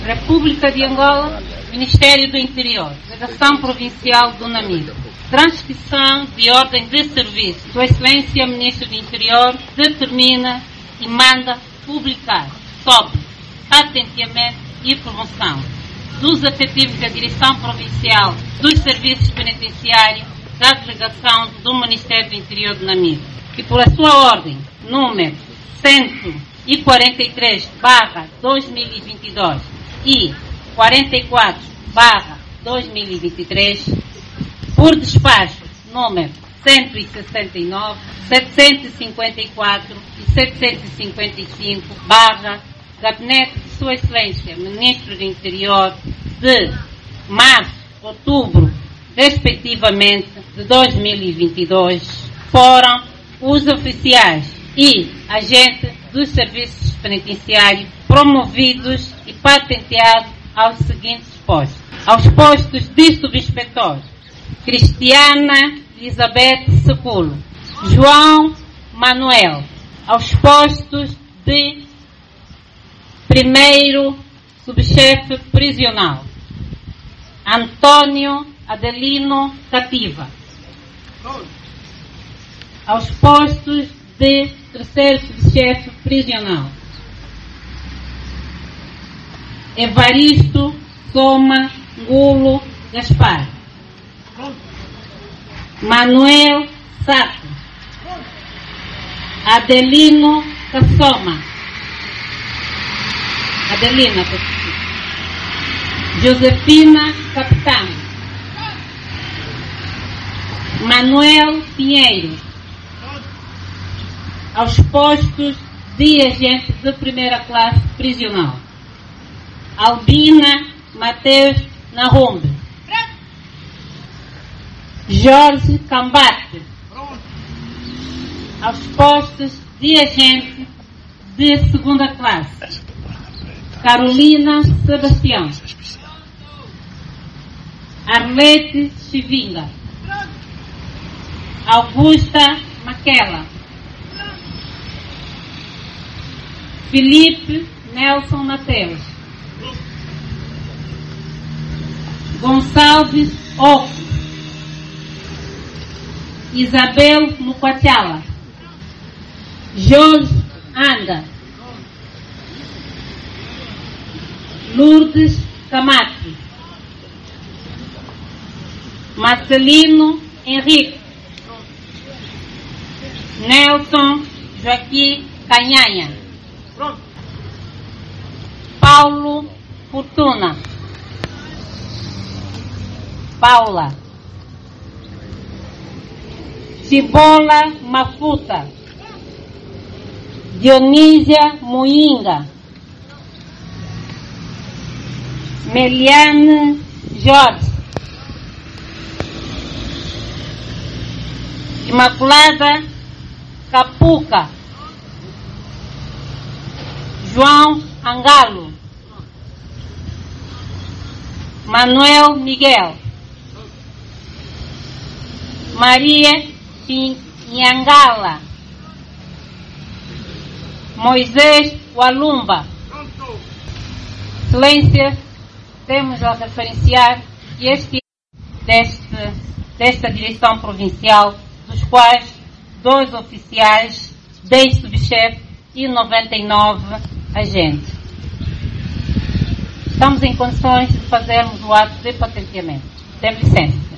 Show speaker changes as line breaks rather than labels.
República de Angola, Ministério do Interior, Delegação Provincial do Namibe. Transcrição de ordem de serviço. Sua Excelência Ministro do Interior determina e manda publicar sobre patenteamento e promoção dos efetivos da Direção Provincial dos Serviços Penitenciários da Delegação do Ministério do Interior do Namibe, que por a sua ordem número 143/2022 e 44/2023, por despacho número 169, 754 e 755, Gabinete de Sua Excelência Ministro do Interior, de março, outubro, respectivamente, de 2022, foram os oficiais e agentes dos serviços penitenciários promovidos e patenteados aos seguintes postos. Aos postos de subinspetor: Cristiana Elizabeth Seculo, João Manuel. Aos postos de primeiro subchefe prisional: Antônio Adelino Cativa. Aos postos de terceiro subchefe prisional: Evaristo Soma Ngulo Gaspar, Manuel Sato, Adelino Cassoma, Josefina Capitão, Manuel Pinheiro. Aos postos de agente de primeira classe prisional: Albina Mateus Nahumbe, Jorge Cambate. Aos postos de agente de segunda classe: Carolina Sebastião, Arlete Chivinga, Augusta Maquela, Felipe Nelson Mateus, Gonçalves Oco, Isabel Muquachala, Jorge Anda, Lourdes Camate, Marcelino Henrique, Nelson Joaquim Canhanha, Paulo Fortuna, Paula, Cibola Mafuta, Dionísia Muinga, Meliane Jorge, Imaculada Capuca, João Angalo, Manuel Miguel, Maria Nhangala, Moisés Walumba. Excelência, temos a referenciar que desta direção provincial, dos quais 2 oficiais, 10 subchefes e 99 agentes. Estamos em condições de fazermos o ato de patenteamento. Tem licença.